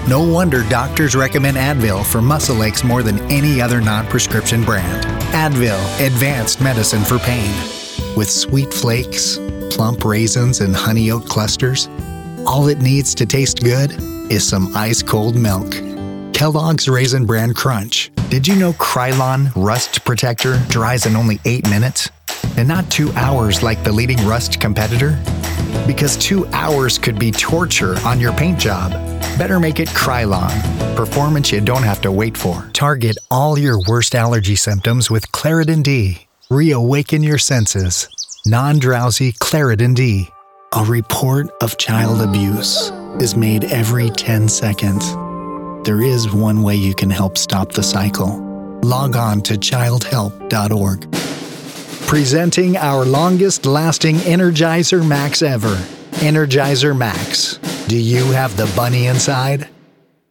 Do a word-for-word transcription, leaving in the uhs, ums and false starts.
No wonder doctors recommend Advil for muscle aches more than any other non-prescription brand. Advil, advanced medicine for pain. With sweet flakes, plump raisins, and honey oat clusters, all it needs to taste good is some ice-cold milk. Kellogg's Raisin Bran Crunch. Did you know Krylon Rust Protector dries in only eight minutes? And not two hours like the leading rust competitor? Because two hours could be torture on your paint job. Better make it Krylon. Performance you don't have to wait for. Target all your worst allergy symptoms with Claritin D. Reawaken your senses. Non-drowsy Claritin D. A report of child abuse is made every ten seconds. There is one way you can help stop the cycle. Log on to child help dot org. Presenting our longest-lasting Energizer Max ever. Energizer Max. Do you have the bunny inside?